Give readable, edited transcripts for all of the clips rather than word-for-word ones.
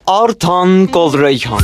آرتان گلریحان.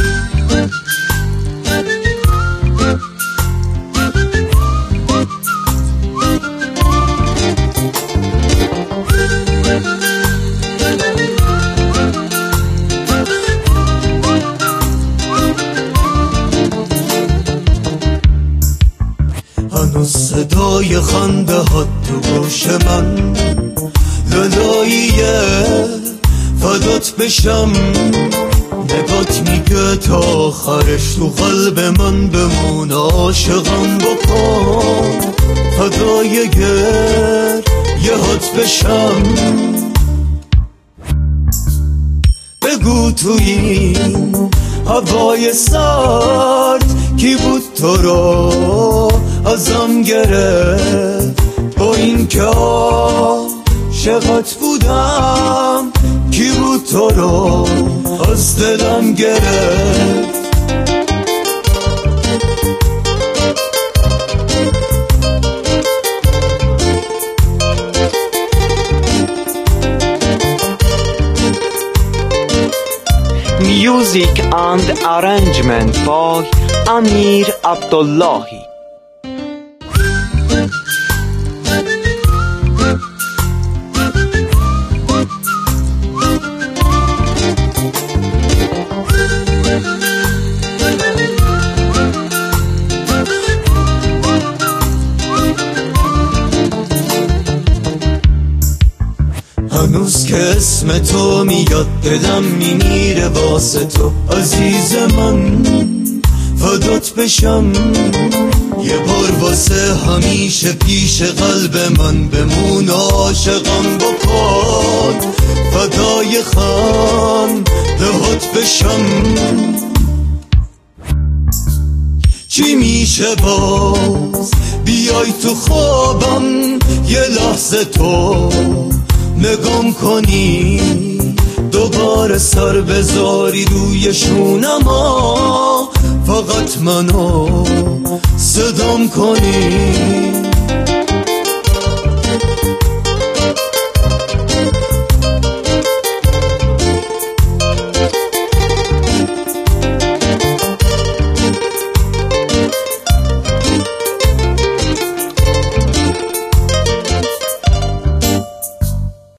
هنوز صدای خنده ها تو گوش من، لالاییه فدات بشم. نگات میگه تا آخرش تو قلب من بمون، عاشقم بکن فدای یه هات بشم. بگو تو این هوای سرد کی بود تو رو ازم گرفت، با این که عاشقت بودم کی بود تو رو از دلم گرفت. Music and arrangement by Amir Abdullahi. هنوز که اسم تو میاد دلم میمیره واسه تو عزیز من، فدات بشم. یه بار واسه همیشه پیش قلب من بمون، عاشقم بکن فدای خندهات بشم. چی میشه باز بیای تو خوابم یه لحظه تو نگام کنی، دوباره سر بذاری روی شونما، فقط منو صدام کنی.